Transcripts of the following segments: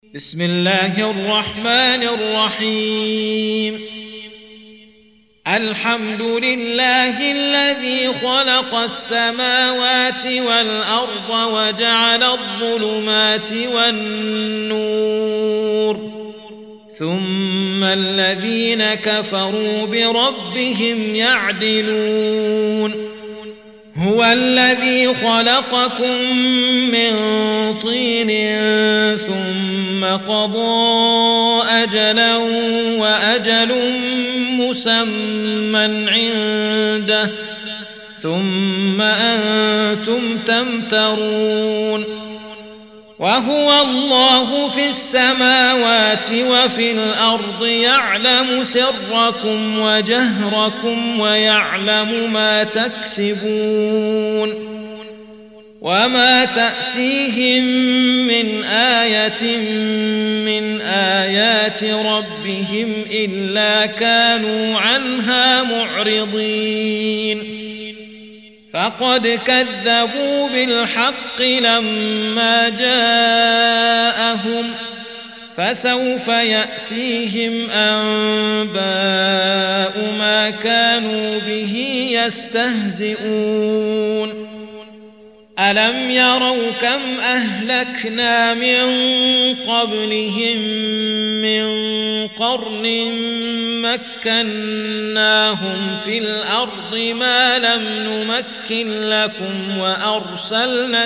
بسم الله الرحمن الرحيم. الحمد لله الذي خلق السماوات والأرض وجعل الظلمات والنور، ثم الذين كفروا بربهم يعدلون. هو الذي خلقكم من طين ثم قضى أجلا وأجل مسمى عنده ثم أنتم تمترون. وهو الله في السماوات وفي الأرض يعلم سركم وجهركم ويعلم ما تكسبون. وما تأتيهم من آية من آيات ربهم إلا كانوا عنها معرضين. فقد كذبوا بالحق لما جاءهم، فسوف يأتيهم أنباء ما كانوا به يستهزئون. ألم يروا كم أهلكنا من قبلهم من قرن مكناهم في الأرض ما لم نمكن لكم، وأرسلنا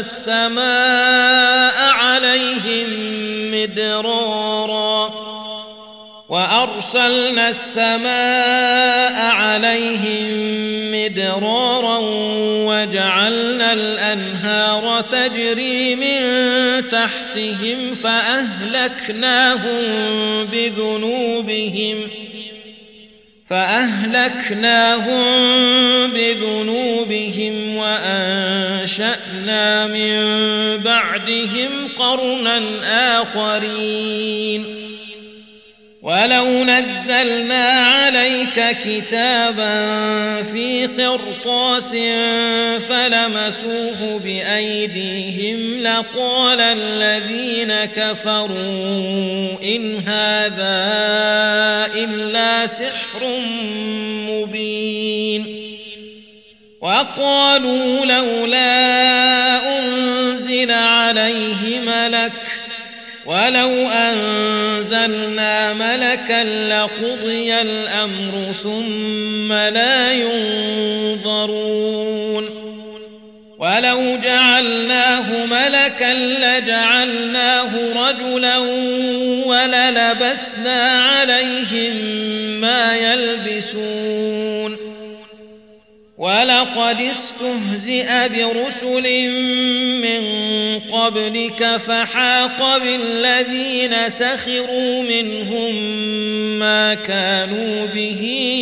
السماء عليهم مدرارا وجعلنا الأنهار تجري من تحتهم فأهلكناهم بذنوبهم وأنشأنا من بعدهم قرنا آخرين. ولو نزلنا عليك كتابا في قرطاس فلمسوه بأيديهم لقال الذين كفروا إن هذا إلا سحر مبين. وقالوا لولا أنزل عليه ملك، ولو أنزلنا ملكا لقضي الأمر ثم لا ينظرون. ولو جعلناه ملكا لجعلناه رجلا وللبسنا عليهم ما يلبسون. ولقد استهزئ برسل من قبلك فحاق بالذين سخروا منهم ما كانوا به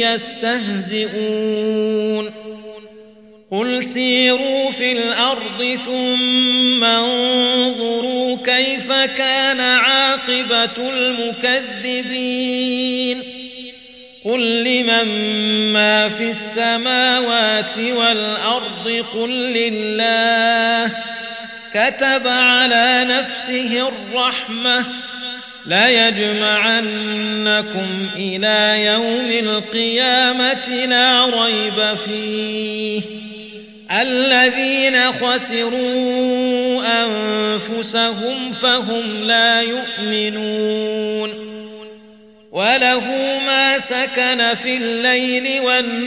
يستهزئون. قل سيروا في الأرض ثم انظروا كيف كان عاقبة المكذبين. قل لمن ما في السماوات والأرض قل لله. كتب على نفسه الرحمة ليجمعنكم إلى يوم القيامة لا ريب فيه. الذين خسروا أنفسهم فهم لا يؤمنون. وله ما سكن في الليل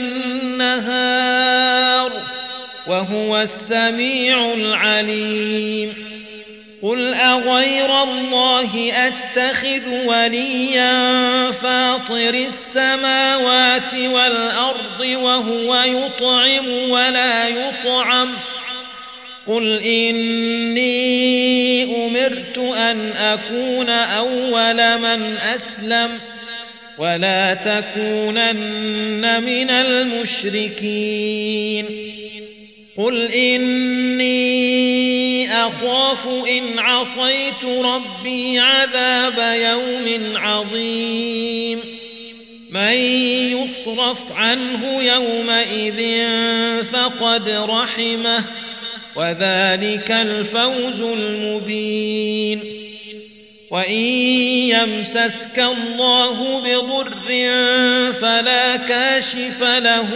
والنهار وهو السميع العليم. قل أغير الله أتخذ وليا فاطر السماوات والأرض وهو يطعم ولا يطعم. قل إني أمرت أن أكون أول من أسلم ولا تكونن من المشركين. قل إني أخاف إن عصيت ربي عذاب يوم عظيم. من يصرف عنه يومئذ فقد رحمه وذلك الفوز المبين. وإن يمسسك الله بضر فلا كاشف له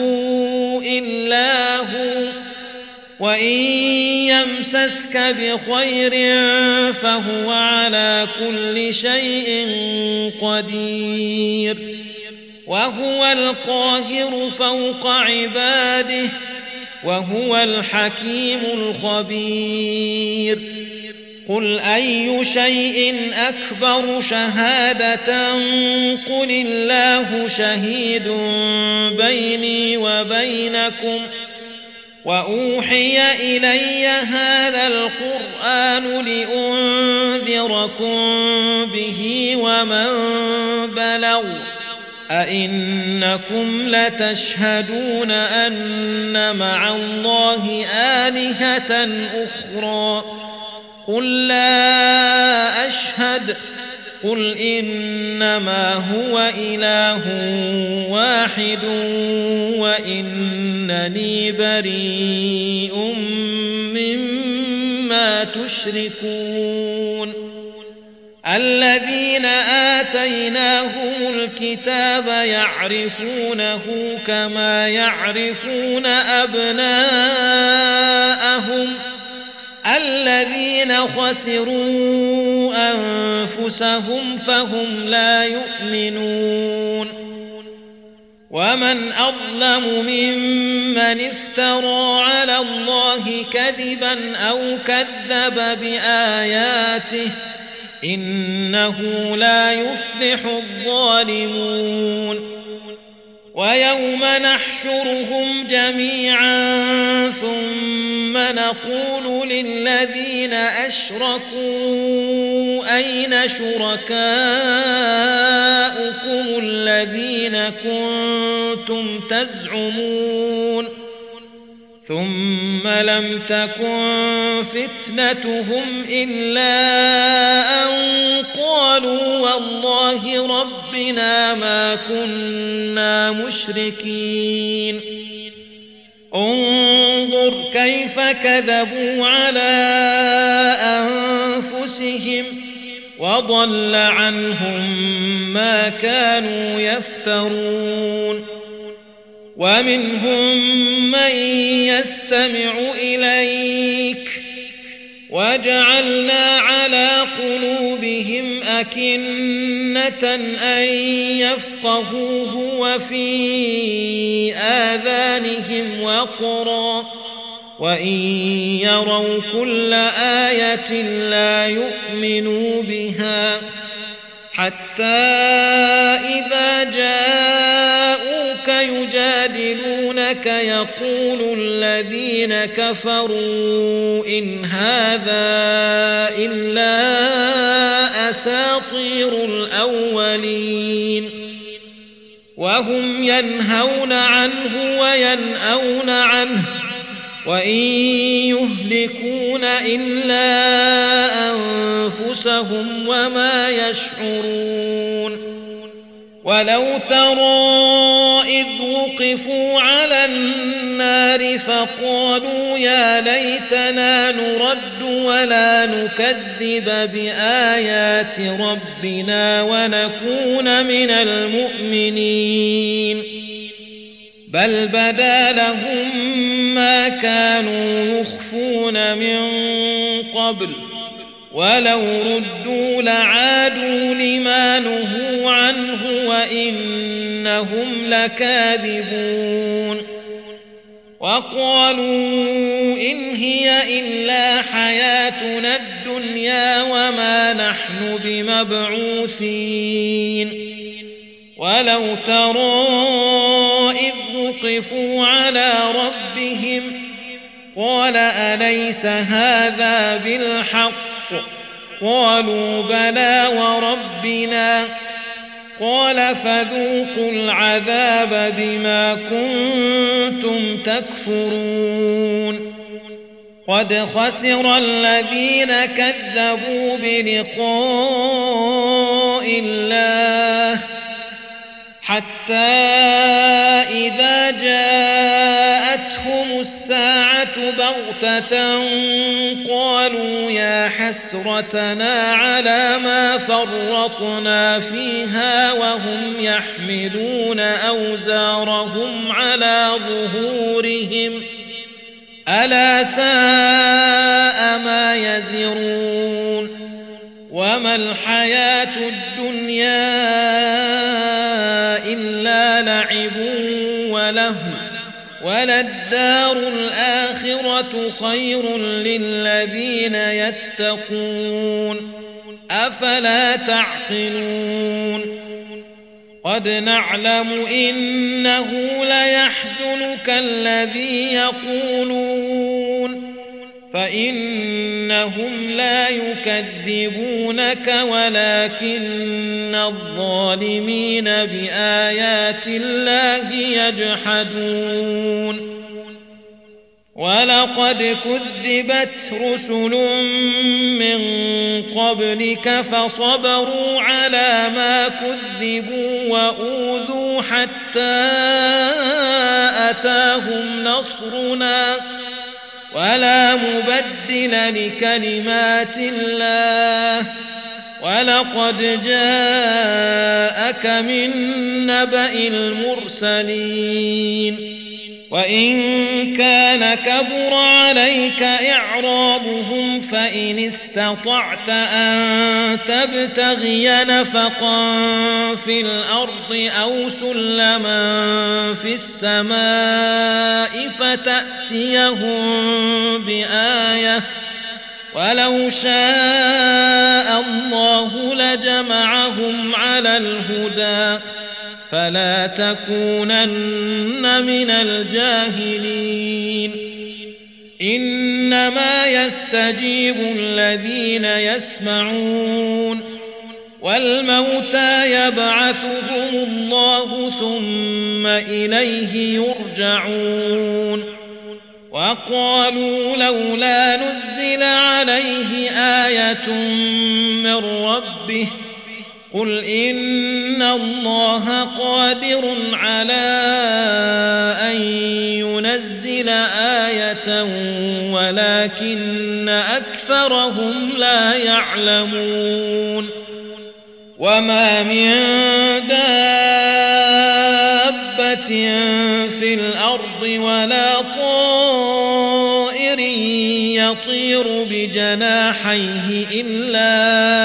إلا هو، وإن يمسسك بخير فهو على كل شيء قدير، وهو القاهر فوق عباده، وهو الحكيم الخبير. قل أي شيء أكبر شهادة قل الله شهيد بيني وبينكم، وأوحي إلي هذا القرآن لأنذركم به ومن بلغ، أئنكم لتشهدون أن مع الله آلهة أخرى؟ قل لا أشهد، قل إنما هو إله واحد وإنني بريء مما تشركون. الذين آتيناهم الكتاب يعرفونه كما يعرفون أبناءهم، الذين خسروا أنفسهم فهم لا يؤمنون. ومن أظلم ممن افترى على الله كذبا أو كذب بآياته، إنه لا يفلح الظالمون. ويوم نحشرهم جميعا ثم نقول للذين أشركوا أين شركاؤكم الذين كنتم تزعمون، ثم لم تكن فتنتهم إلا أن قالوا والله ربنا ما كنا مشركين. انظر كيف كذبوا على أنفسهم وضل عنهم ما كانوا يفترون. ومنهم من يستمع إليك وجعلنا على قلوبهم أكنة أن يفقهوه وفي آذانهم وقرا، وإن يروا كل آية لا يؤمنوا بها، حتى إذا جاءوك يجادلونك يقول الذين كفروا إن هذا إلا أساطير الأولين، وهم ينهون عنه وينأون عنه، وإن يهلكون إلا أنفسهم وما يشعرون. ولو ترى إذ وقفوا على النار فقالوا يا ليتنا نرد ولا نكذب بآيات ربنا ونكون من المؤمنين، بل بدا لهم ما كانوا يخفون من قبل، ولو ردوا لعادوا لما نهوا عنه وإنهم لكاذبون. وقالوا إن هي إلا حياتنا الدنيا وما نحن بمبعوثين. ولو ترى إذ وقفوا على ربهم قال أليس هذا بالحق؟ قالوا بلى وربنا. قال فذوقوا العذاب بما كنتم تكفرون. قد خسر الذين كذبوا بلقاء الله حتى إذا جاءتهم الساعة بغتة قالوا يا حسرتنا على ما فرطنا فيها وهم يحملون أوزارهم على ظهورهم ألا ساء ما يزرون وما الحياة الدنيا إلا لعب ولهو وللدار الآخرة خير للذين يتقون أفلا تعقلون قد نعلم إنه ليحزنك الذي يقولون فإنهم لا يكذبونك ولكن الظالمين بآيات الله يجحدون ولقد كذبت رسل من قبلك فصبروا على ما كذبوا وأوذوا حتى أتاهم نصرنا ولا مبدل لكلمات الله ولقد جاءك من نبأ المرسلين وإن كان كبر عليك إعرابهم فإن استطعت أن تبتغي نفقا في الأرض أو سلما في السماء فتأتيهم بآية ولو شاء الله لجمعهم على الهدى فلا تكونن من الجاهلين إنما يستجيب الذين يسمعون والموتى يبعثهم الله ثم إليه يرجعون وقالوا لولا نزل عليه آية من ربه قل إن الله قادر على أن ينزل آية ولكن أكثرهم لا يعلمون وما من دابة في الأرض ولا طائر يطير بجناحيه إلا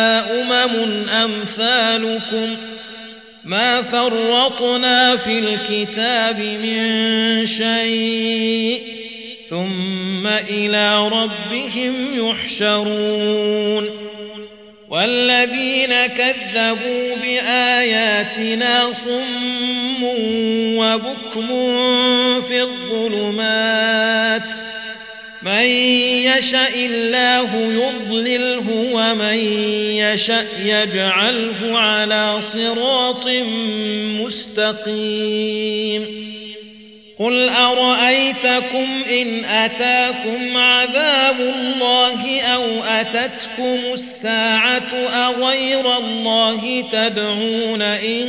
أمثالكم ما فرطنا في الكتاب من شيء ثم إلى ربهم يحشرون والذين كذبوا بآياتنا صم وبكم في الظلمات من يشاء الله يضلله ومن يشاء يجعله على صراط مستقيم قل أرأيتكم إن أتاكم عذاب الله أو أتتكم الساعة أغير الله تدعون إن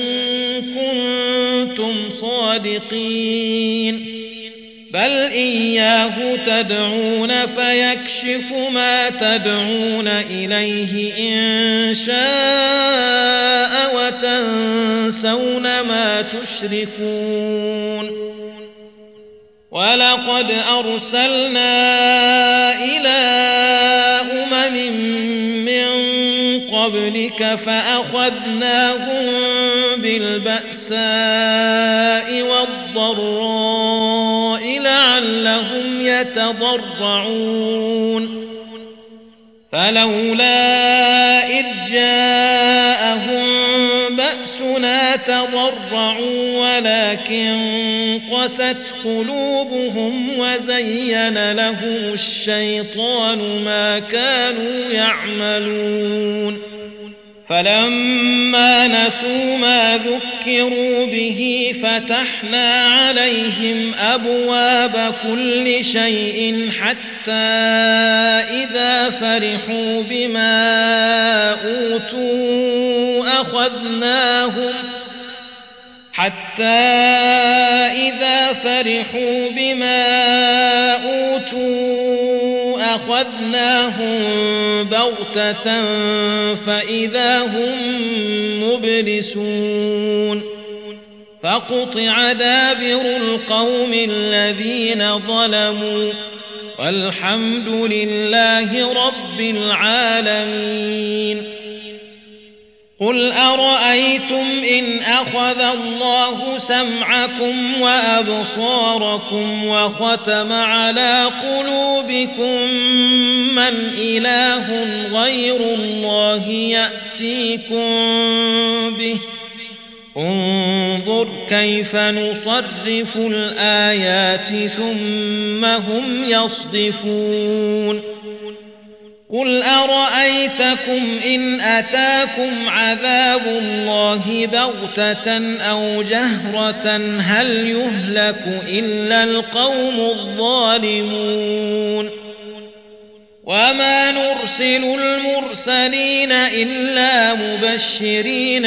كنتم صادقين بل إياه تدعون فيكشف ما تدعون إليه إن شاء وتنسون ما تشركون ولقد أرسلنا إلى من قبلك فأخذناهم بالبأساء والضراء لعلهم يتضرعون فلولا إذ جاءهم بأسنا تضرعوا ولكن قست قلوبهم وزين لهم الشيطان ما كانوا يعملون فلما نسوا ما ذكروا به فتحنا عليهم أبواب كل شيء حتى إذا فرحوا بما أوتوا أخذناهم بغتة فإذا هم مبلسون فقطع دابر القوم الذين ظلموا والحمد لله رب العالمين. قل أرأيتم إن أخذ الله سمعكم وأبصاركم وختم على قلوبكم من إله غير الله يأتيكم به انظر كيف نصرف الآيات ثم هم يصدفون. قل أرأيتكم إن أتاكم عذاب الله بغتة أو جهرة هل يهلك إلا القوم الظالمون وما نرسل المرسلين إلا مبشرين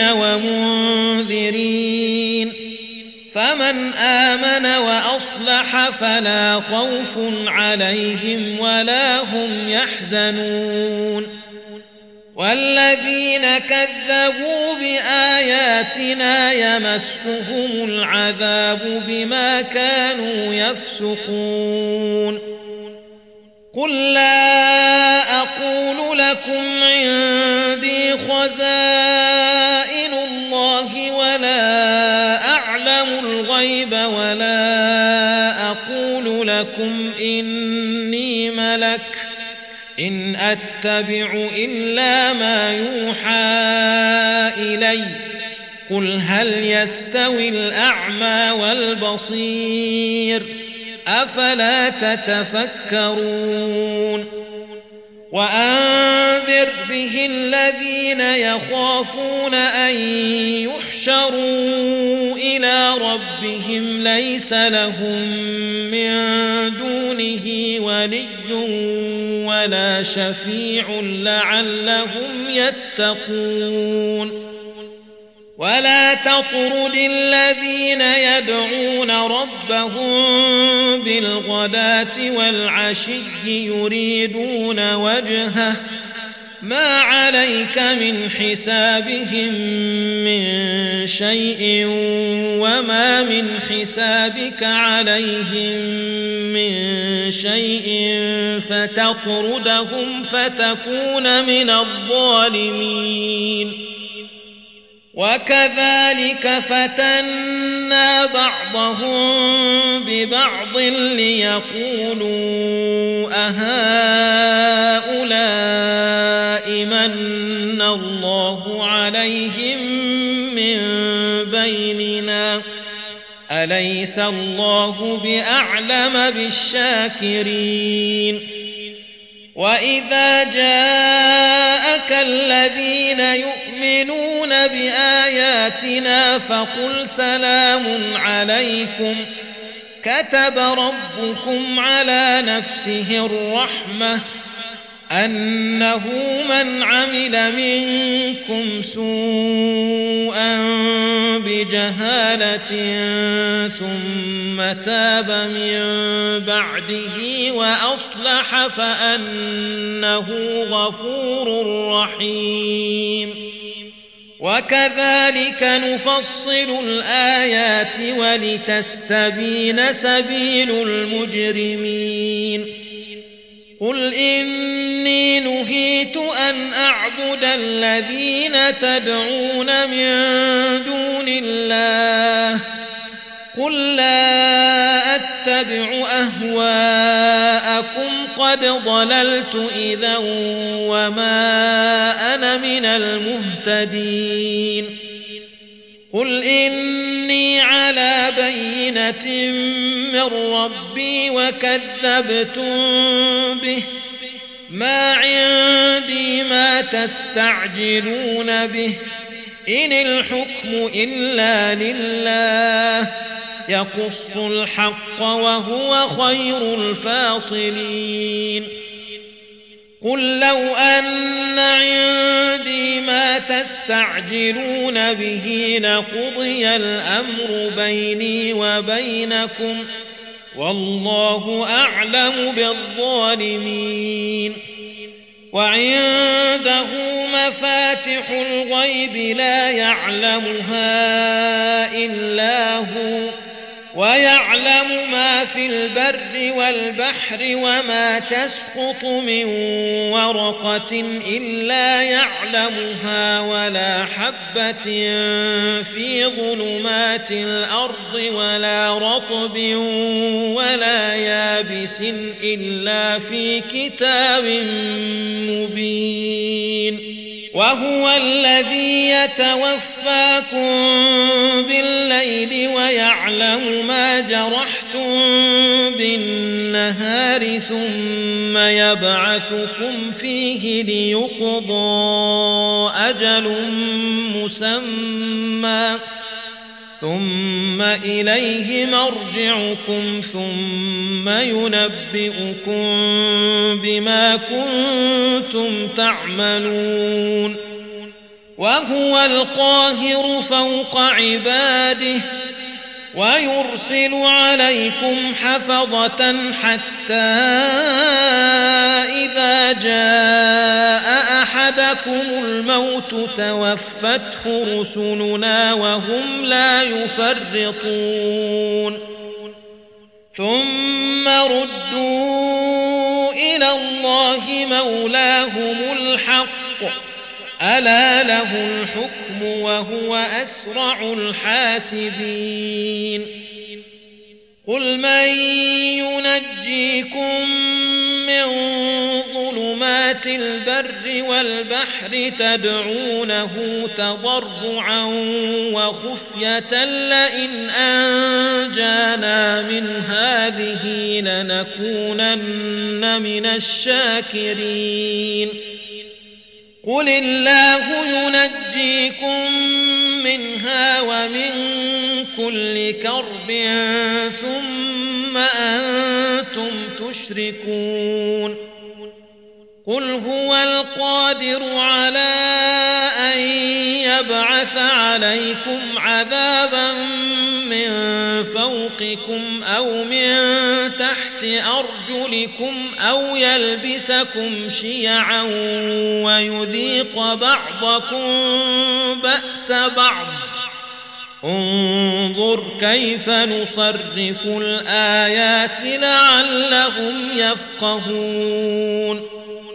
ومنذرين فمن آمن وأصلح فلا خوف عليهم ولا هم يحزنون والذين كذبوا بآياتنا يمسهم العذاب بما كانوا يفسقون. قل لا أقول لكم عندي خزائن الله ولا أعلم الغيب ولا أقول لكم إني ملك إن أتبع إلا ما يوحى إلي قل هل يستوي الأعمى والبصير أفلا تتفكرون. وأنذر به الذين يخافون أن يحشروا إلى ربهم ليس لهم من دونه ولي ولا شفيع لعلهم يتقون. ولا تطرد الذين يدعون ربهم بالغداة والعشي يريدون وجهه ما عليك من حسابهم من شيء وما من حسابك عليهم من شيء فتطردهم فتكون من الظالمين. وكذلك فتنا بعضهم ببعض ليقولوا أهؤلاء من الله عليهم من بيننا أليس الله بأعلم بالشاكرين. وإذا جاءك الذين يؤمنون بآياتنا فقل سلام عليكم كتب ربكم على نفسه الرحمة أنه من عمل منكم سوءا بجهالة ثم تاب من بعده وأصلح فأنه غفور رحيم. وكذلك نفصل الآيات ولتستبين سبيل المجرمين. قل إني نهيت أن أعبد الذين تدعون من دون الله قل لا أتبع أهواءكم قد ضللت إذا وما أنا من المهتدين. قل إني على بينة من ربي وكذبتم به ما عندي ما تستعجلون به إن الحكم إلا لله يقص الحق وهو خير الفاصلين. قل لو أن عندي ما تستعجلون به لقضي الأمر بيني وبينكم والله أعلم بالظالمين. وعنده مفاتح الغيب لا يعلمها إلا هو، ويعلم ما في البر والبحر، وما تسقط من ورقة إلا يعلمها، ولا حبة في ظلمات الأرض، ولا رطب ولا يابس إلا في كتاب مبين. وهو الذي يتوفاكم بالليل ويعلم ما جرحتم بالنهار، ثم يبعثكم فيه ليقضى أجل مسمى، ثم إليه مرجعكم، ثم ينبئكم بما كنتم تعملون. وهو القاهر فوق عباده، ويرسل عليكم حفظة حتى إذا جاء أحدكم الموت توفته رسلنا وهم لا يفرطون، ثم ردوا إلى الله مولاهم الحق، ألا له الحكم وهو أسرع الحاسبين. قل من ينجيكم من ظلمات البر والبحر تدعونه تضرعا وخفية لئن أنجانا من هذه لنكونن من الشاكرين. قل الله ينجيكم منها ومن كل كرب ثم أنتم تشركون. قل هو القادر على أن يبعث عليكم عذابا من فوقكم أو من تحت أرجلكم أو يلبسكم شيعا ويذيق بعضكم بأس بعض. انظر كيف نصرف الآيات لعلهم يفقهون.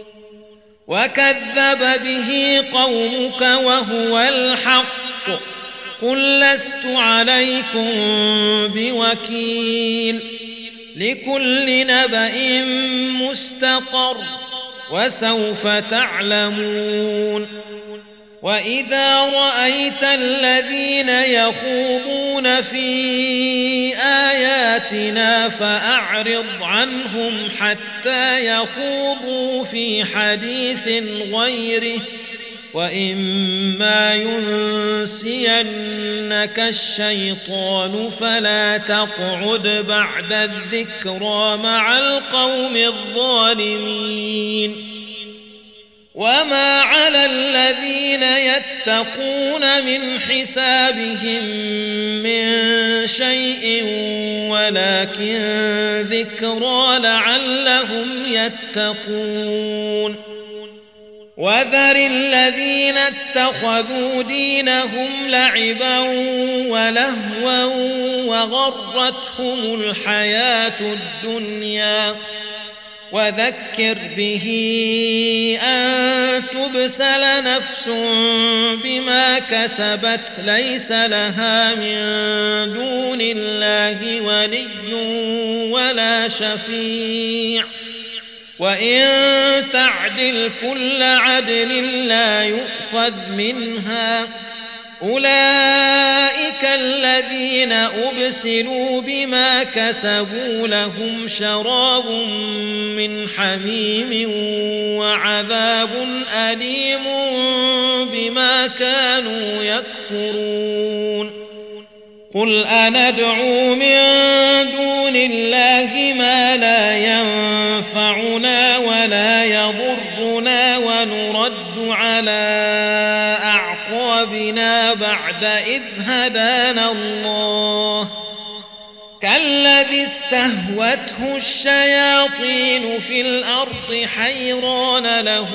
وكذب به قومك وهو الحق، قل لست عليكم بوكيل، لكل نبأ مستقر وسوف تعلمون. وإذا رأيت الذين يخوضون في آياتنا فأعرض عنهم حتى يخوضوا في حديث غيره، وإما ينسينك الشيطان فلا تقعد بعد الذكرى مع القوم الظالمين. وما على الذين يتقون من حسابهم من شيء ولكن ذكرى لعلهم يتقون. وذر الذين اتخذوا دينهم لعبا ولهوا وغرتهم الحياة الدنيا، وذكر به أن تبسل نفس بما كسبت ليس لها من دون الله ولي ولا شفيع، وإن تعدل كل عدل لا يؤخذ منها. أولئك الذين أبسلوا بما كسبوا لهم شراب من حميم وعذاب أليم بما كانوا يكفرون. قل أندعو من دون الله ما لا ينفعنا ولا يضرنا ونرد على أعقابنا بعد إذ هدانا الله كالذي استهوته الشياطين في الأرض حيران له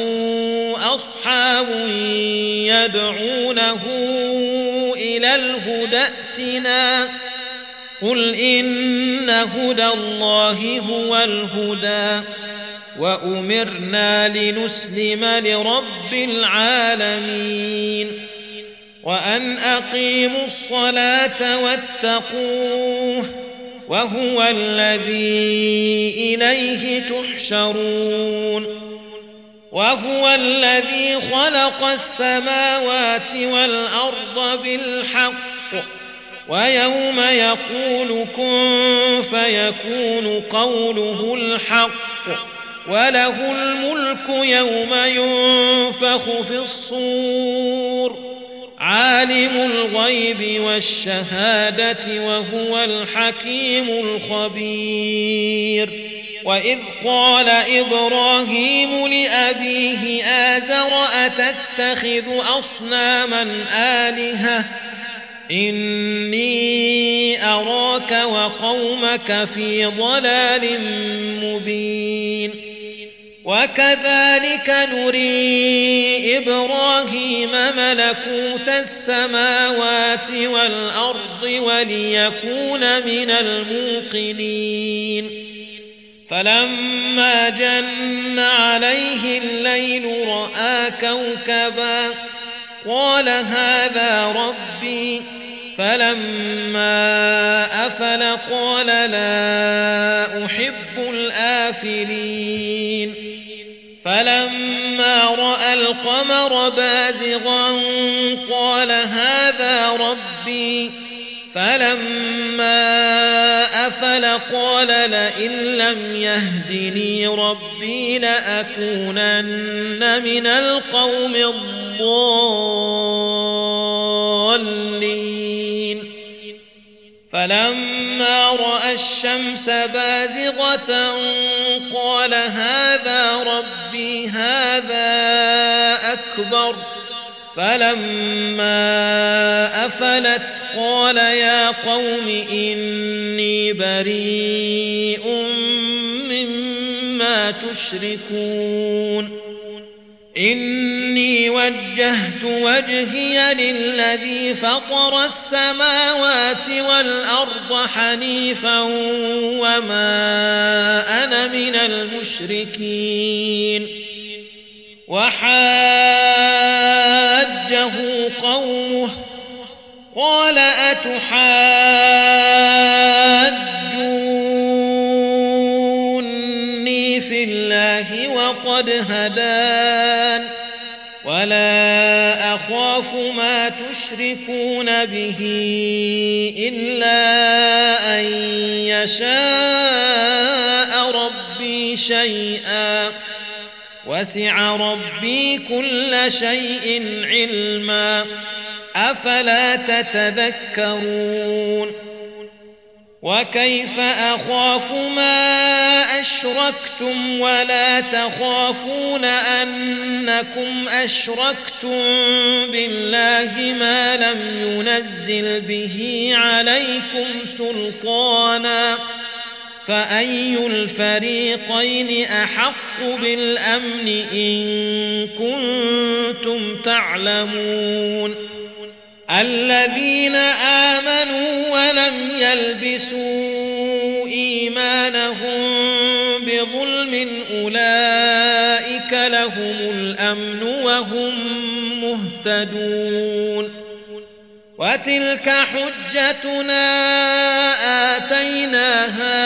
أصحاب يدعونه إلى الهدى ائتنا قل إن هدى الله هو الهدى وأمرنا لنسلم لرب العالمين وأن أقيموا الصلاة واتقوه وهو الذي إليه تحشرون وهو الذي خلق السماوات والأرض بالحق ويوم يقول كن فيكون قوله الحق وله الملك يوم ينفخ في الصور عالم الغيب والشهادة وهو الحكيم الخبير وإذ قال إبراهيم لأبيه آزر أتتخذ أصناما آلهة إني أراك وقومك في ضلال مبين وكذلك نري إبراهيم ملكوت السماوات والأرض وليكون من الموقنين فلما جن عليه الليل رأى كوكبا قال هذا ربي فلما أفل قال لا أحب الآفلين فلما رأى القمر بازغا قال هذا ربي فلما أفل قال لئن لم يهدني ربي لأكونن من القوم الضالين فلما رأى الشمس بازغة قال هذا ربي هذا أكبر فلما أفلت قال يا قوم إني بريء مما تشركون إني وجهت وجهي للذي فطر السماوات والأرض حنيفا وما أنا من المشركين وحاجه قومه قال أتحاجوني في الله وقد هدان ولا أخاف ما تشركون به إلا أن يشاء ربي شيئا وسع ربي كل شيء علما أفلا تتذكرون وكيف أخاف ما أشركتم ولا تخافون أنكم أشركتم بالله ما لم ينزل به عليكم سلطانا فأي الفريقين أحق بالأمن إن كنتم تعلمون الذين آمنوا ولم يلبسوا إيمانهم بظلم أولئك لهم الأمن وهم مهتدون وتلك حجتنا آتيناها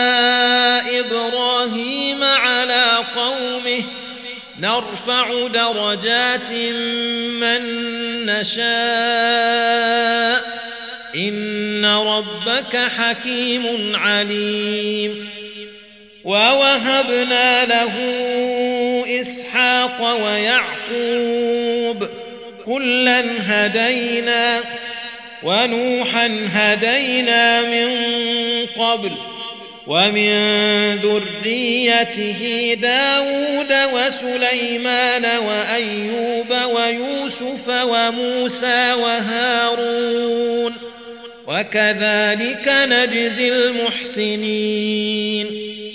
إبراهيم على قومه نرفع درجات من نشاء إن ربك حكيم عليم ووهبنا له إسحاق ويعقوب كلا هدينا ونوحا هدينا من قبل ومن ذريته داود وسليمان وأيوب ويوسف وموسى وهارون وكذلك نجزي المحسنين.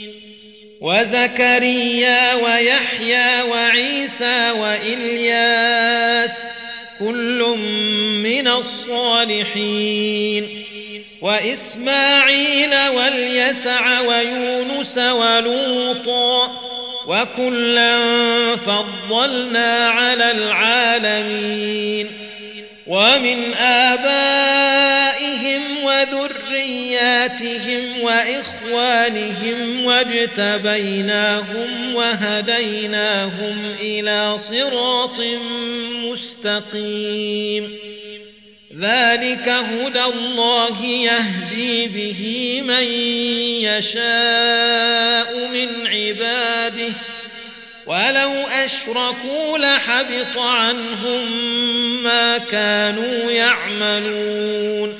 وزكريا ويحيى وعيسى وإلياس كل من الصالحين، وإسماعيل واليسع ويونس ولوطا وكلا فضلنا على العالمين. ومن آبائهم وذرياتهم وإخوانهم واجتبيناهم وهديناهم إلى صراط مستقيم. ذلك هدى الله يهدي به من يشاء من عباده، ولو أشركوا لحبط عنهم ما كانوا يعملون.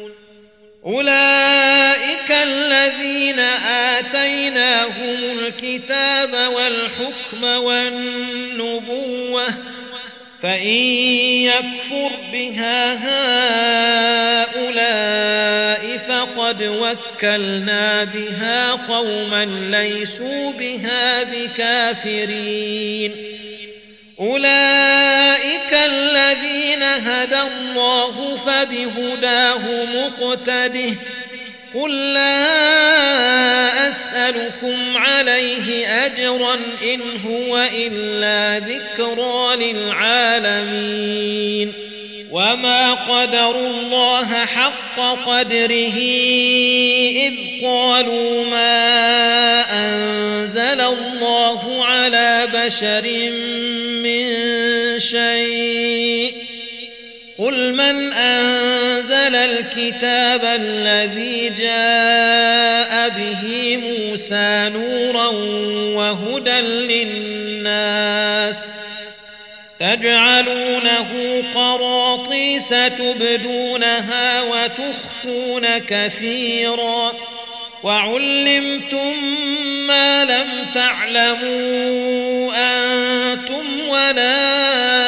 أولئك الذين آتيناهم الكتاب والحكم والنبوة، فإن يكفر بها هؤلاء فقد وكلنا بها قوما ليسوا بها بكافرين. أولئك الذين هدى الله فبهداه مقتده. قل لا أسألكم عليه أجرا إن هو إلا ذكرى للعالمين. وما قدروا الله حق قدره إذ قالوا ما أنزل الله على بشر من شيء. قل من أنزل الكتاب الذي جاء به موسى نورا وهدى للناس، تجعلونه قراطيس تبدونها وتخفون كثيرا، وعلمتم ما لم تعلموا أنتم ولا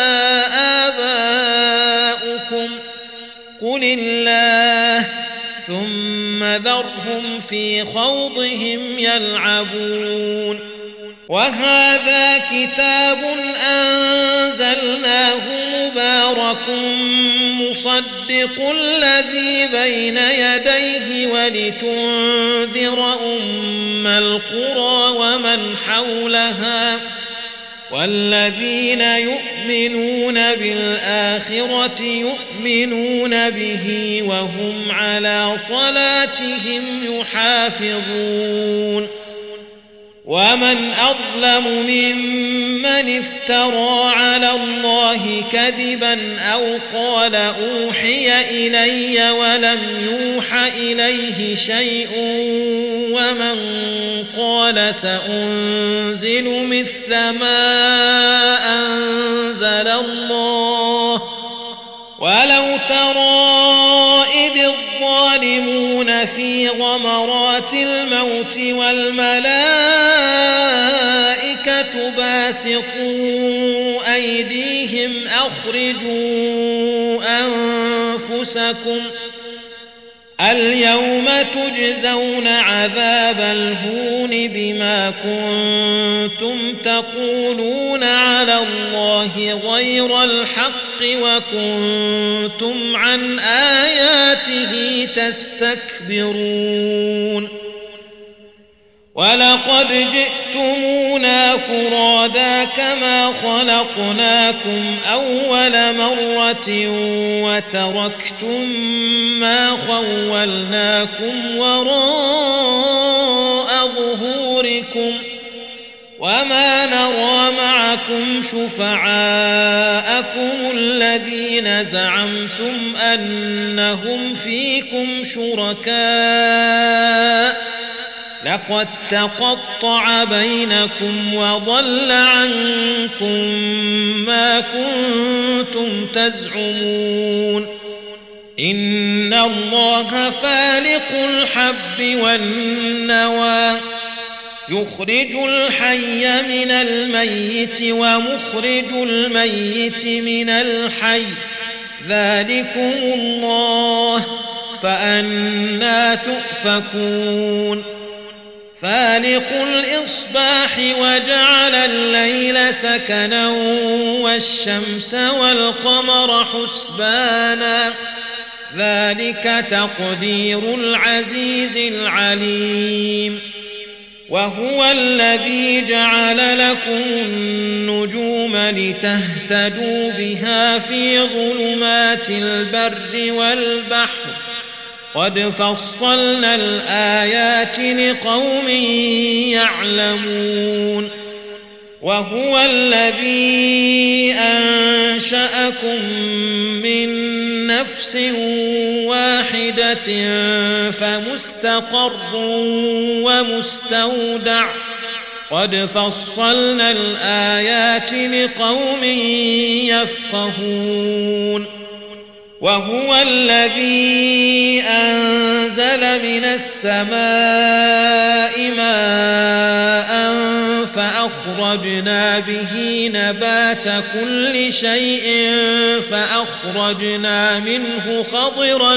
آباؤكم، قل الله ثم ذرهم في خوضهم يلعبون. وهذا كتاب أنزلناه مبارك مصدق الذي بين يديه ولتنذر أم القرى ومن حولها، والذين يؤمنون بالآخرة يؤمنون به وهم على صلاتهم يحافظون. ومن أظلم ممن افترى على الله كذبا أو قال أوحي إلي ولم يوح إليه شيء، ومن قال سأنزل مثل ما أنزل الله. ولو ترى إذ الظالمون في غمرات الموت والملائكة باسطوا أيديهم أخرجوا أنفسكم اليوم تجزون عذاب الهون بما كنتم تقولون على الله غير الحق وكنتم عن آياته تستكبرون. ولقد جئتمونا فرادا كما خلقناكم أول مرة وتركتم ما خولناكم وراء ظهوركم وما نرى معكم شفعاءكم الذين زعمتم أنهم فيكم شركاء لقد تقطع بينكم وضل عنكم ما كنتم تزعمون. إن الله فالق الحب والنوى يخرج الحي من الميت ومخرج الميت من الحي ذلكم الله فأنى تؤفكون فالق الإصباح وجعل الليل سكنا والشمس والقمر حسبانا ذلك تقدير العزيز العليم وهو الذي جعل لكم النجوم لتهتدوا بها في ظلمات البر والبحر قد فصلنا الآيات لقوم يعلمون وهو الذي أنشأكم من نفس واحدة فمستقر ومستودع قد فصلنا الآيات لقوم يفقهون وهو الذي أنزل من السماء ماء فأخرجنا به نبات كل شيء فأخرجنا منه خضرا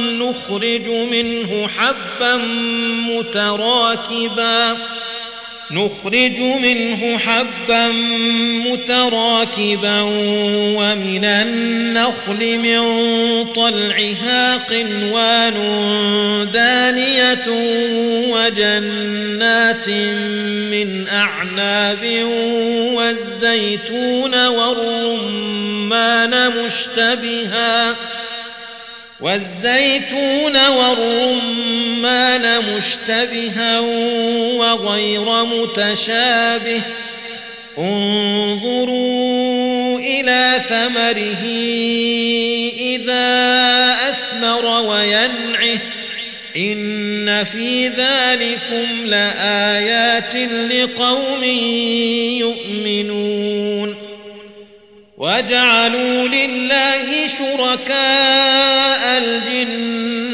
نخرج منه حبا متراكبا ومن النخل من طلعها قنوان دانية وجنات من أعناب والزيتون والرمان مشتبها وغير متشابه انظروا إلى ثمره إذا أثمر وينعه إن في ذلكم لآيات لقوم يؤمنون وجعلوا لله شركاء الجن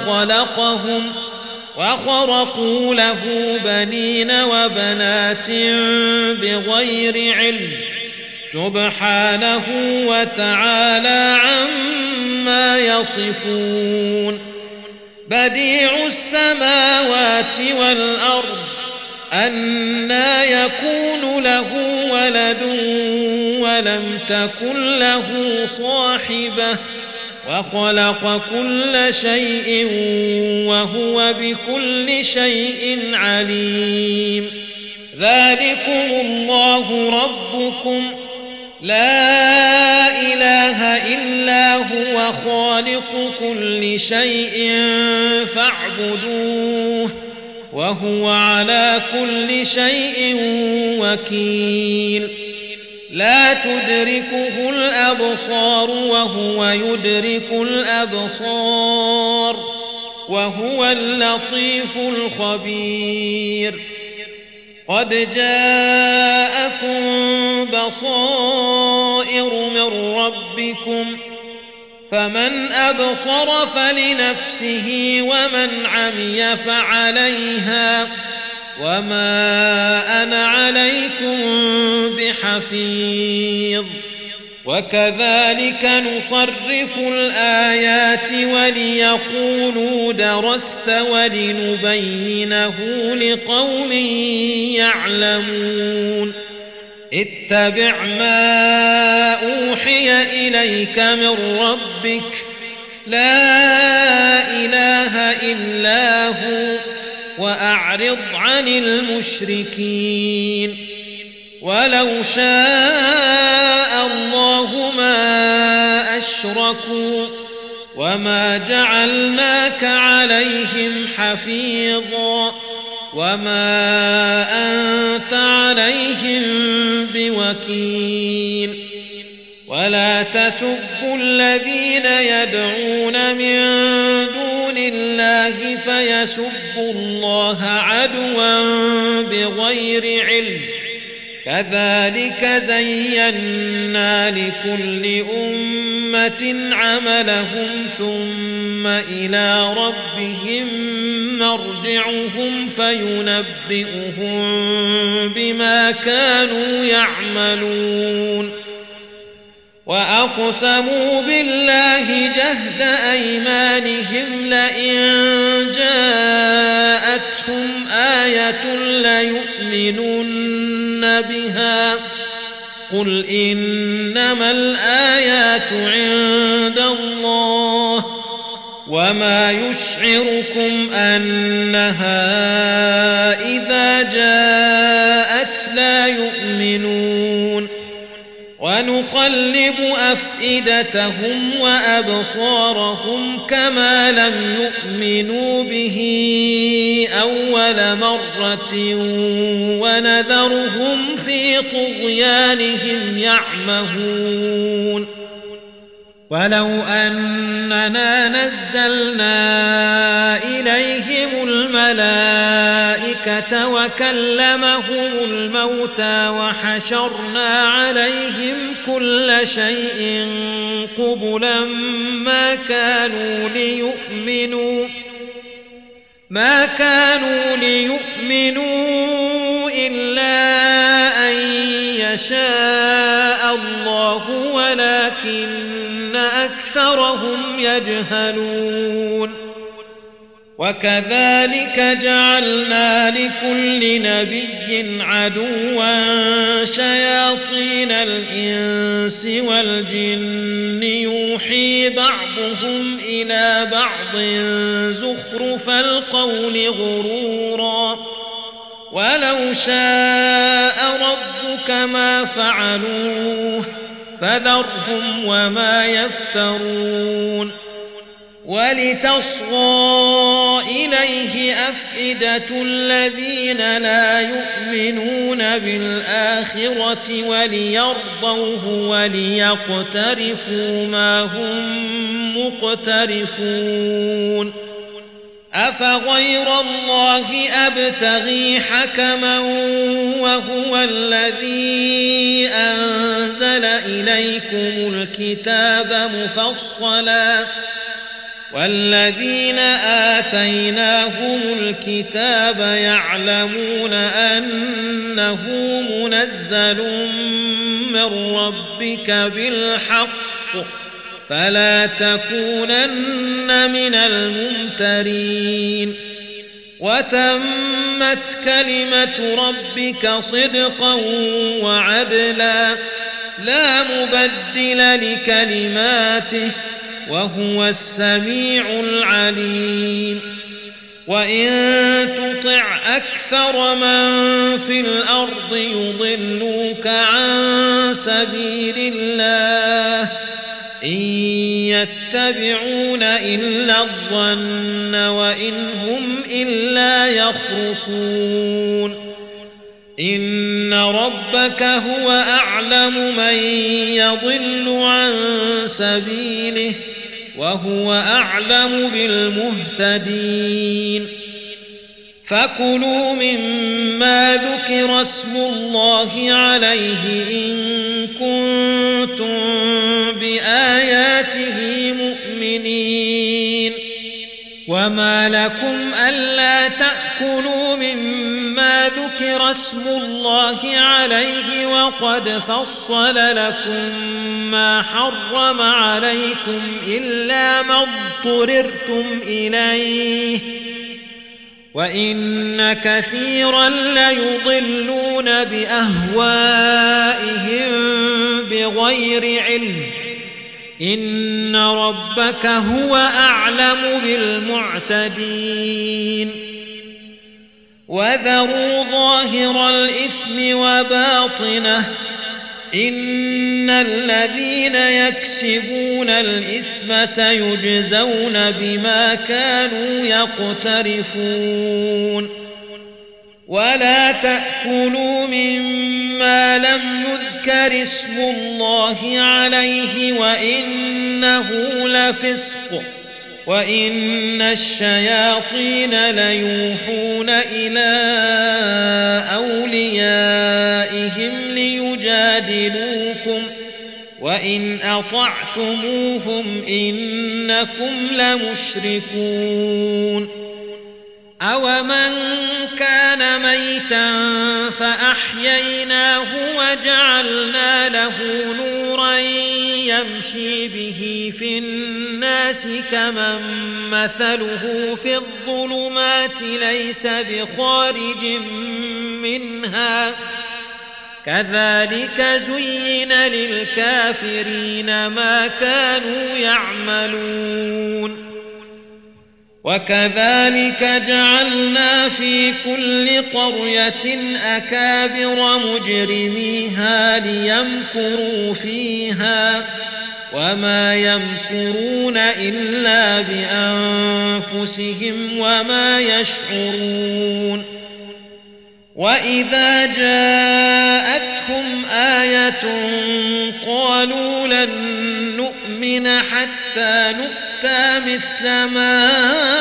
وخرقوا له بنين وبنات بغير علم سبحانه وتعالى عما يصفون بديع السماوات والأرض أنى يكون له ولد ولم تكن له صاحبة وخلق كل شيء وهو بكل شيء عليم ذلكم الله ربكم لا إله إلا هو خالق كل شيء فاعبدوه وهو على كل شيء وكيل لا تدركه الأبصار وهو يدرك الأبصار وهو اللطيف الخبير قد جاءكم بصائر من ربكم فمن أبصر فلنفسه ومن عمي فعليها وما أنا عليكم بحفيظ وكذلك نصرف الآيات وليقولوا درست ولنبينه لقوم يعلمون اتبع ما أوحي إليك من ربك لا إله إلا هو وأعرض عن المشركين ولو شاء الله ما أشركوا وما جعلناك عليهم حفيظا وما أنت عليهم بوكيل ولا تسبوا الذين يدعون من دون الله فيسبوا الله عدوا بغير علم كذلك زينا لكل أمة عملهم ثم إلى ربهم مرجعهم فينبئهم بما كانوا يعملون وأقسموا بالله جهد أيمانهم لئن جاءتهم آية ليؤمنن بها قل إنما الآيات عند الله وما يشعركم أنها إذا جاءت لا يؤمنون ونقلب أفئدتهم وأبصارهم كما لم يؤمنوا به أول مرة ونذرهم في طغيانهم يعمهون ولو أننا نزلنا إليهم الملائكة وكلمهم الموتى وحشرنا عليهم كل شيء قبلا ما كانوا ليؤمنوا إلا أن يشاء الله ولكن أكثرهم يجهلون وكذلك جعلنا لكل نبي عدوا شياطين الإنس والجن يوحي بعضهم إلى بعض زخرف القول غرورا ولو شاء ربك ما فعلوه فذرهم وما يفترون ولتصغى إليه أفئدة الذين لا يؤمنون بالآخرة وليرضوه وليقترفوا ما هم مقترفون أفغير الله أبتغي حكما وهو الذي أنزل إليكم الكتاب مفصلا والذين آتيناهم الكتاب يعلمون أنه منزل من ربك بالحق فلا تكونن من الممترين وتمت كلمة ربك صدقا وعدلا لا مبدل لكلماته وهو السميع العليم وإن تطع أكثر من في الأرض يضلوك عن سبيل الله إن يتبعون إلا الظن وإن هم إلا يخرصون إن ربك هو أعلم من يضل عن سبيله وهو أعلم بالمهتدين فكلوا مما ذكر اسم الله عليه إن كنتم بآياته مؤمنين وما لكم ألا تأكلوا مما ذكر اسم الله عليه وقد فصل لكم ما حرم عليكم إلا ما اضطررتم إليه وإن كثيرا ليضلون بأهوائهم بغير علم إن ربك هو أعلم بالمعتدين وذروا ظاهر الإثم وباطنه إن الذين يكسبون الإثم سيجزون بما كانوا يقترفون ولا تأكلوا مما لم يذكر اسم الله عليه وإنه لفسق وإن الشياطين ليوحون إلى أوليائهم ليجادلوكم وإن أطعتموهم إنكم لمشركون أومن كان ميتا فأحييناه وجعلنا له نورا يمشي به في الناس كمن مثله في الظلمات ليس بخارج منها كذلك زين للكافرين ما كانوا يعملون وكذلك جعلنا في كل قرية أكابر مجرميها ليمكروا فيها وما يمكرون إلا بأنفسهم وما يشعرون وإذا جاءتهم آية قالوا لن نؤمن حتى نؤتى مثل ما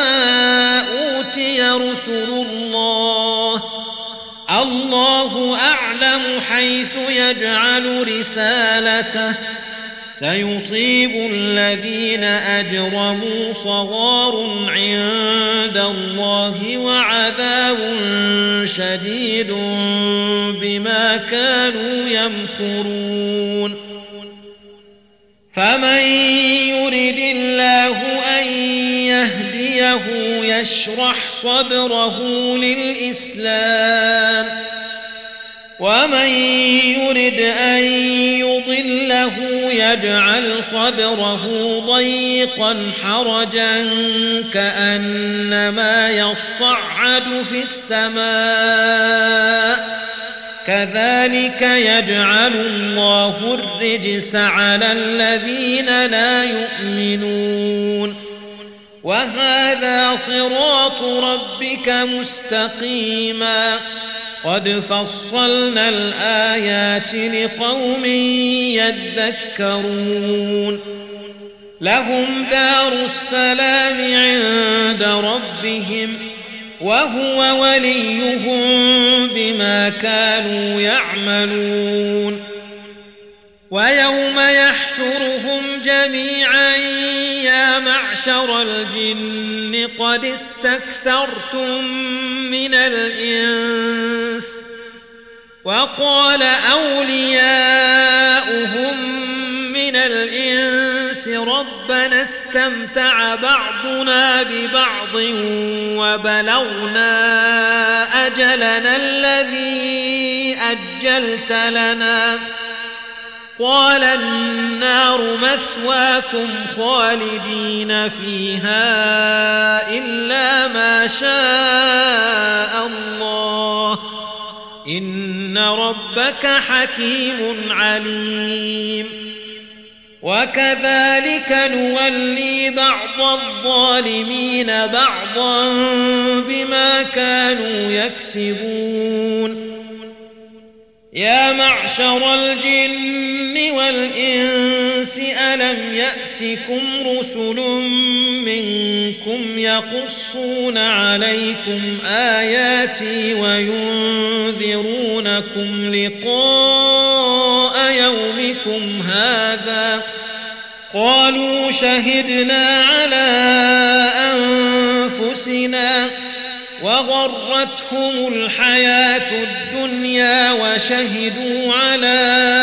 أوتي رسل الله الله أعلم حيث يجعل رسالته سيصيب الذين أجرموا صغار عند الله وعذاب شديد بما كانوا يمكرون فمن يرد الله أن يهديه يشرح صدره للإسلام ومن يرد أن يضله يجعل صدره ضيقا حرجا كأنما يصعد في السماء كذلك يجعل الله الرجس على الذين لا يؤمنون وهذا صراط ربك مستقيما قد فصلنا الآيات لقوم يذكرون لهم دار السلام عند ربهم وهو وليهم بما كانوا يعملون ويوم يحشرهم جميعا يا معشر الجن قد استكثرتم من الإنس وقال أولياؤهم من الإنس ربنا استمتع بعضنا ببعض وبلغنا أجلنا الذي أجلت لنا قال النار مثواكم خالدين فيها إلا ما شاء الله إن ربك حكيم عليم وكذلك نولي بعض الظالمين بعضا بما كانوا يكسبون يا معشر الجن والإنس ألم يأتكم رسل منكم يقصون عليكم آياتي وينذرونكم لقاء يومكم هذا قالوا شهدنا على أنفسنا وغرتهم الحياة الدنيا وشهدوا على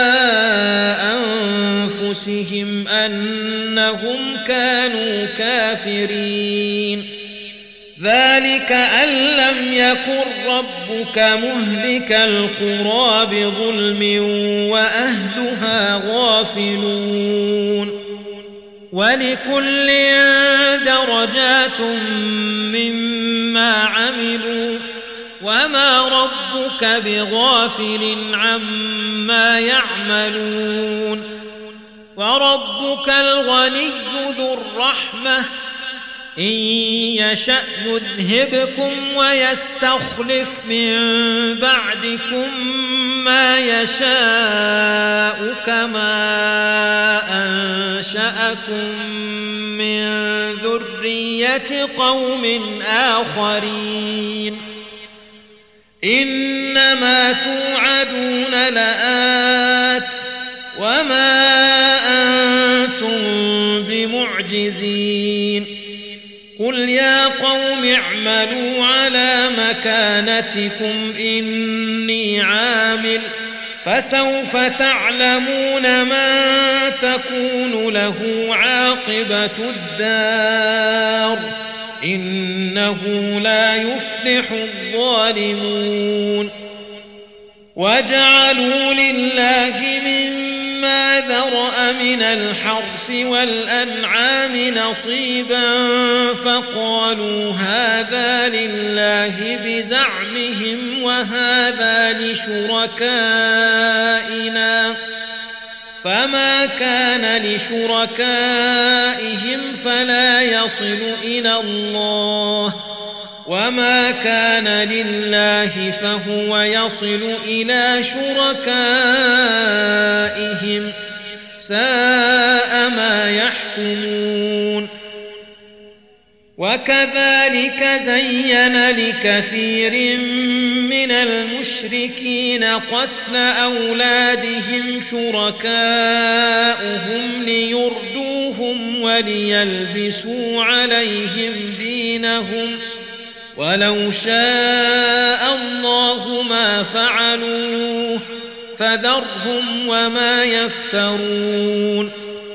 أنفسهم أنهم كانوا كافرين ذلك أن لم يكن ربك مهلك القرى بظلم وأهلها غافلون ولكل درجات مما عملوا وما ربك بغافل عما يعملون وربك الغني ذو الرحمة إن يشأ يذهبكم ويستخلف من بعدكم ما يشاء كما أنشأكم من ذرية قوم آخرين إنما توعدون لآت وما أنتم بمعجزين قل يا قوم اعملوا على مكانتكم إني عامل فسوف تعلمون من تكون له عاقبة الدار إنه لا يفلح الظالمون وجعلوا لله مما ذرأ من الحرث والأنعام نصيبا فقالوا هذا لله بزعمهم وهذا لشركائنا فما كان لشركائهم فلا يصل إلى الله وما كان لله فهو يصل إلى شركائهم ساء ما يحكمون وكذلك زين لكثير من المشركين قتل أولادهم شركاؤهم ليردوهم وليلبسوا عليهم دينهم ولو شاء الله ما فعلوه فذرهم وما يفترون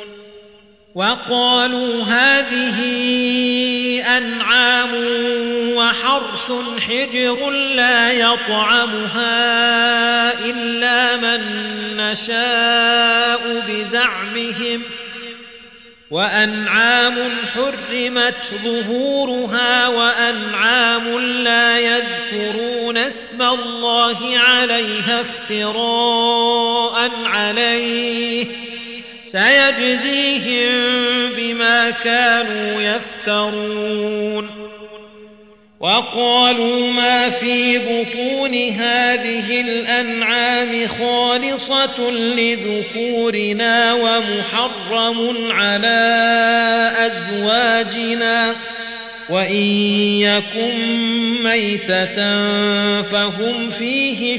وقالوا هذه أنعام وحرث حجر لا يطعمها إلا من نشاء بزعمهم وأنعام حرمت ظهورها وأنعام لا يذكرون اسم الله عليها افتراء عليه سيجزيهم بما كانوا يفترون وقالوا ما في بطون هذه الأنعام خالصة لذكورنا ومحرم على أزواجنا وإن يكن ميتة فهم فيه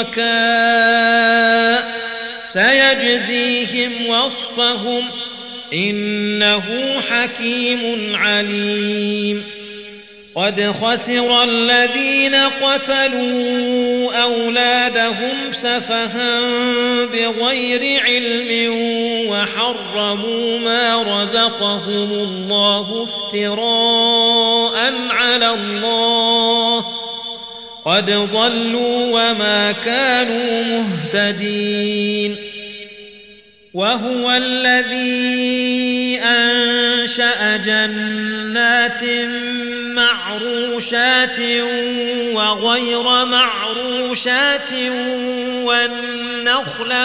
شركاء سيجزيهم وصفهم إنه حكيم عليم قد خسر الذين قتلوا أولادهم سفها بغير علم وحرموا ما رزقهم الله افتراء على الله قد ضلوا وما كانوا مهتدين وهو الذي أنشأ جنات معروشات وغير معروشات والنخل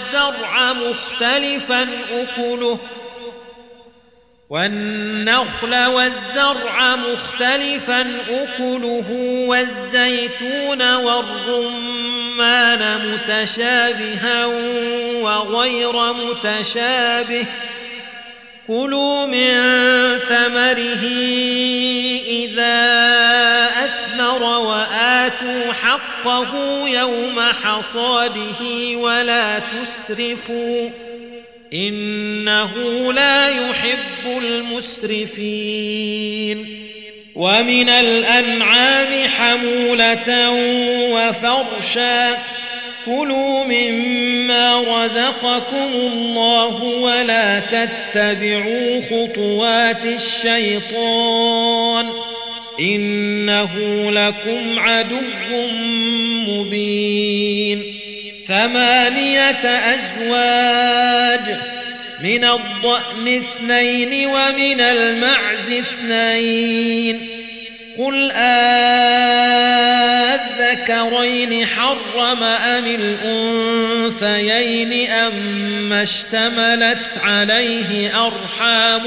والزرع مختلفا أكله والزيتون والرمان متشابها وغير متشابه كلوا من ثمره إذا أثمر وآتوا حقه يوم حصاده ولا تسرفوا إنه لا يحب المسرفين ومن الأنعام حمولة وفرشا كلوا مما رزقكم الله ولا تتبعوا خطوات الشيطان إنه لكم عدو مبين 8 أزواج من الضأن 2 ومن المعز 2 قل أذكرين حرم أم الأنثيين أما اشتملت عليه أرحام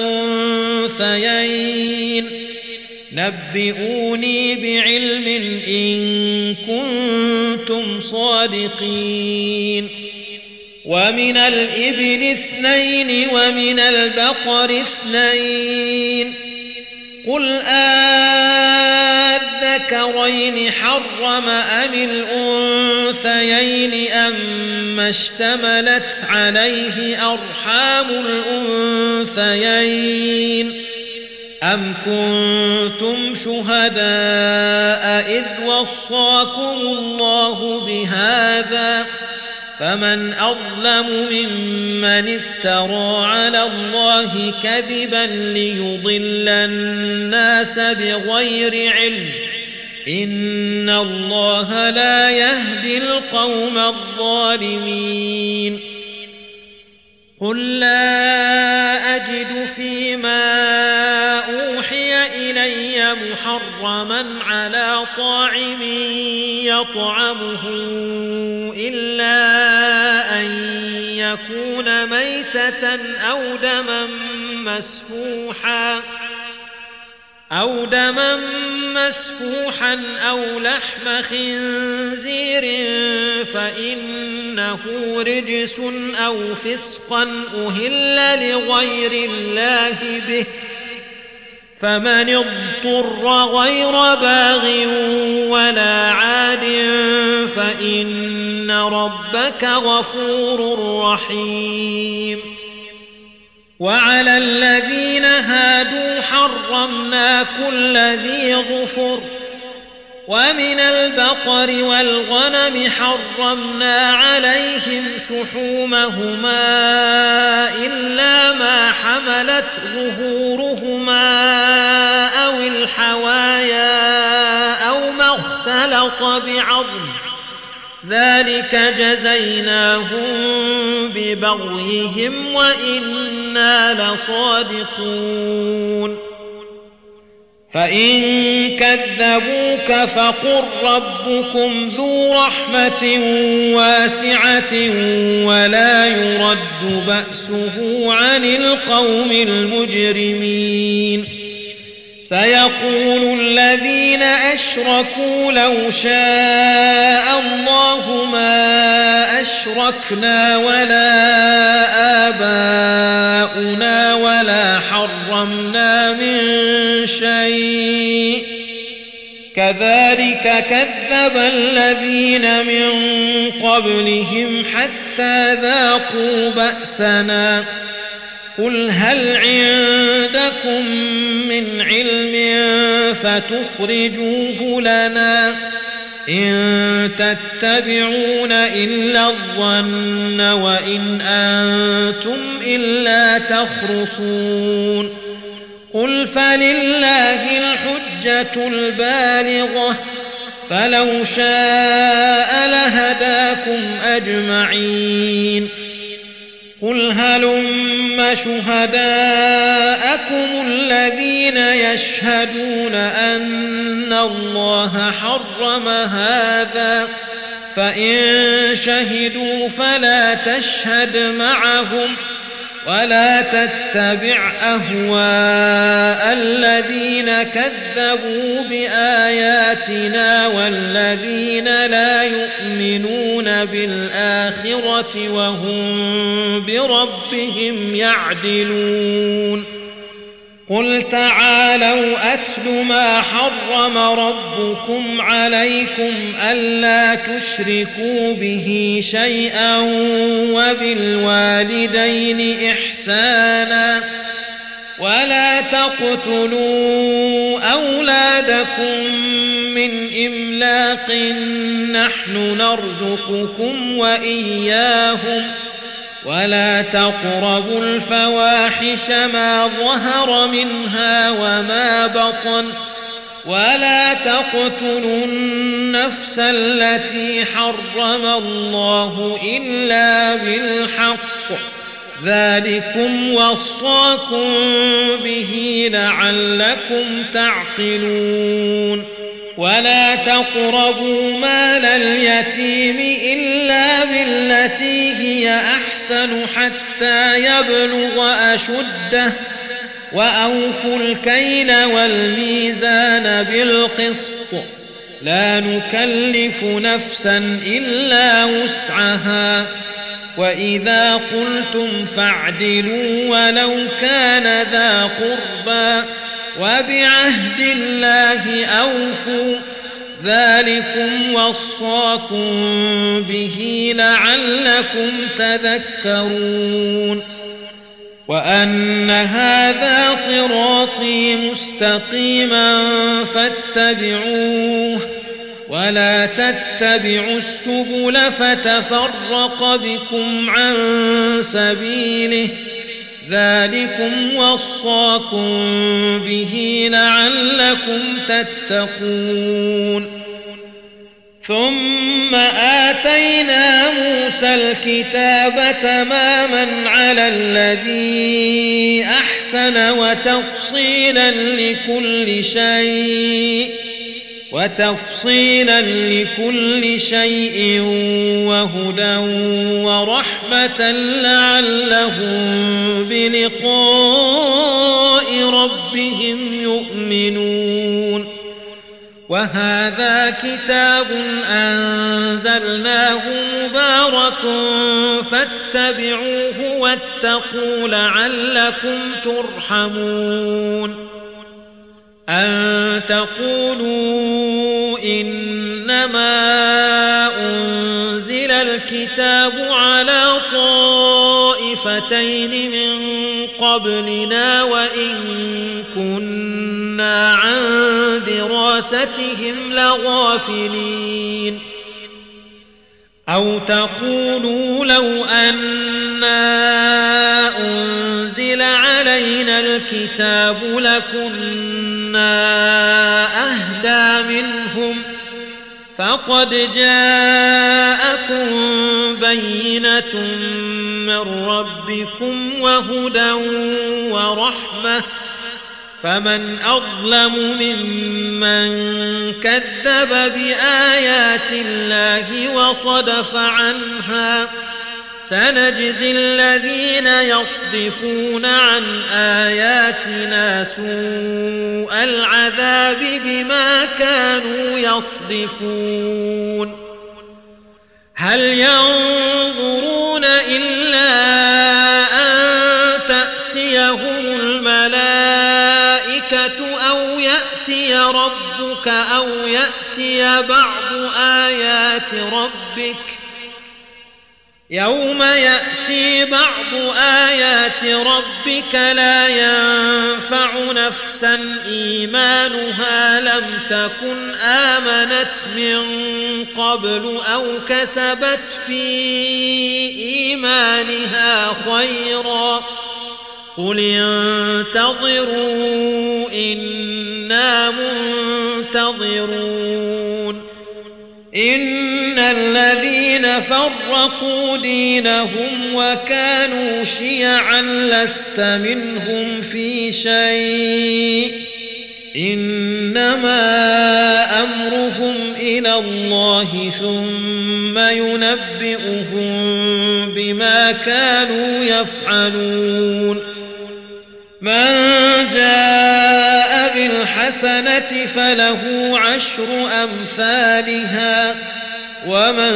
الأنثيين نبئوني بعلم إن كنتم صادقين ومن الإبل 2 ومن البقر 2 قل أذكرين حرم أم الأنثيين أما اشتملت عليه أرحام الأنثيين أم كنتم شهداء إذ وصاكم الله بهذا فمن أظلم ممن افترى على الله كذبا ليضل الناس بغير علم إن الله لا يهدي القوم الظالمين قل لا أجد فيما أوحي إلي محرما على طاعم يطعمه إلا أن يكون ميتة أو دما مسفوحا أو لحم خنزير فإنه رجس أو فسقا أهل لغير الله به فمن اضطر غير باغ ولا عاد فإن ربك غفور رحيم وعلى الذين هادوا حرمنا كل ذي ظفر ومن البقر والغنم حرمنا عليهم شحومهما إلا ما حملت ظهورهما أو الحوايا أو ما اختلط بعظم ذلك جزيناهم ببغيهم وإنا لصادقون فإن كذبوك فقل ربكم ذو رحمة واسعة ولا يرد بأسه عن القوم المجرمين سيقول الذين أشركوا لو شاء الله ما أشركنا ولا آباؤنا ولا حرمنا من شيء كذلك كذب الذين من قبلهم حتى ذاقوا بأسنا قل هل عندكم من علم فتخرجوه لنا إن تتبعون إلا الظن وإن أنتم إلا تخرصون قل فلله الحجة البالغة فلو شاء لهداكم أجمعين قل هلم شهداءكم الذين يشهدون أن الله حرم هذا فإن شهدوا فلا تشهد معهم ولا تتبع أهواء الذين كذبوا بآياتنا والذين لا يؤمنون بالآخرة وهم بربهم يعدلون قل تعالوا أتل ما حرم ربكم عليكم ألا تشركوا به شيئا وبالوالدين إحسانا ولا تقتلوا أولادكم من إملاق نحن نرزقكم وإياهم ولا تقربوا الفواحش ما ظهر منها وما بطن ولا تقتلوا النفس التي حرم الله إلا بالحق ذلكم وصاكم به لعلكم تعقلون ولا تقربوا مال اليتيم إلا بالتي هي أحسن حتى يبلغ أشده وأوفوا الكيل والميزان بالقسط لا نكلف نفسا إلا وسعها وإذا قلتم فاعدلوا ولو كان ذا قربى وبعهد الله أوفوا ذلكم وصاكم به لعلكم تذكرون وأن هذا صراطي مستقيما فاتبعوه ولا تتبعوا السبل فتفرق بكم عن سبيله ذلكم وصاكم به لعلكم تتقون ثم آتينا موسى الكتاب تماما على الذي أحسن وتفصيلا لكل شيء وهدى ورحمة لعلهم بلقاء ربهم يؤمنون وهذا كتاب أنزلناه مبارك فاتبعوه واتقوا لعلكم ترحمون أن تقولوا إنما أنزل الكتاب على طائفتين من قبلنا وإن كنا عن دراستهم لغافلين أو تقولوا لو أنا أنزل علينا الكتاب لكنا أهدى منهم فقد جاءكم بينة من ربكم وهدى ورحمة فمن أظلم ممن كذب بآيات الله وصدف عنها سنجزي الذين يصدفون عن آياتنا سوء العذاب بما كانوا يصدفون هل ينظرون إلا أن تأتيهم الملائكة أو يأتي ربك أو يأتي بعض آيات ربك يوم يأتي بعض آيات ربك لا ينفع نفسا إيمانها لم تكن آمنت من قبل أو كسبت في إيمانها خيرا قل انتظروا إنا منتظرون إن الذين فرقوا دينهم وكانوا شيعا لست منهم في شيء إنما أمرهم إلى الله ثم ينبئهم بما كانوا يفعلون من جاء بالحسنة فله عشر أمثالها ومن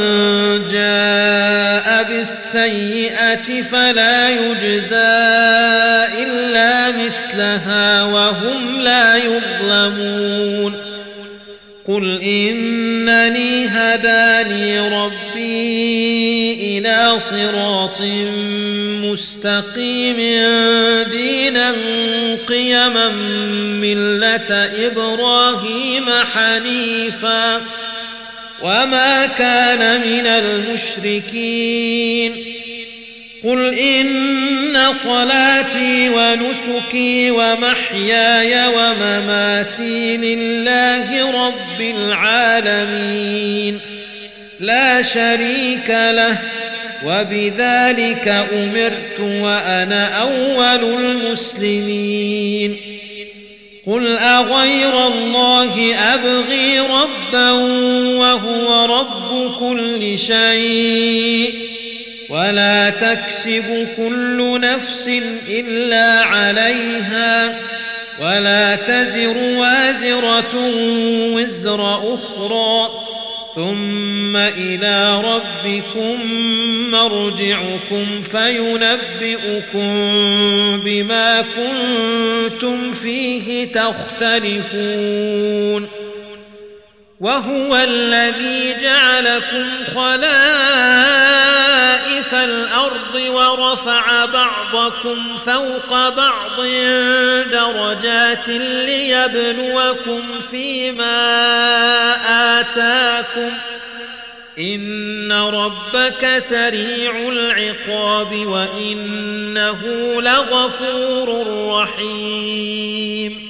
جاء بالسيئة فلا يجزى إلا مثلها وهم لا يظلمون قل إنني هداني ربي إلى صراط مستقيم دينا قيما ملة إبراهيم حنيفا وما كان من المشركين قل إن صلاتي ونسكي ومحياي ومماتي لله رب العالمين لا شريك له وبذلك أمرت وأنا أول المسلمين قل أغير الله أبغي ربا وهو رب كل شيء ولا تكسب كل نفس إلا عليها ولا تزر وازرة وزر أخرى ثم إلى ربكم مرجعكم فينبئكم بما كنتم فيه تختلفون وهو الذي جعلكم خلائف الأرض ورفع بعضكم فوق بعض درجات ليبلوكم فيما آتاكم إن ربك سريع العقاب وإنه لغفور رحيم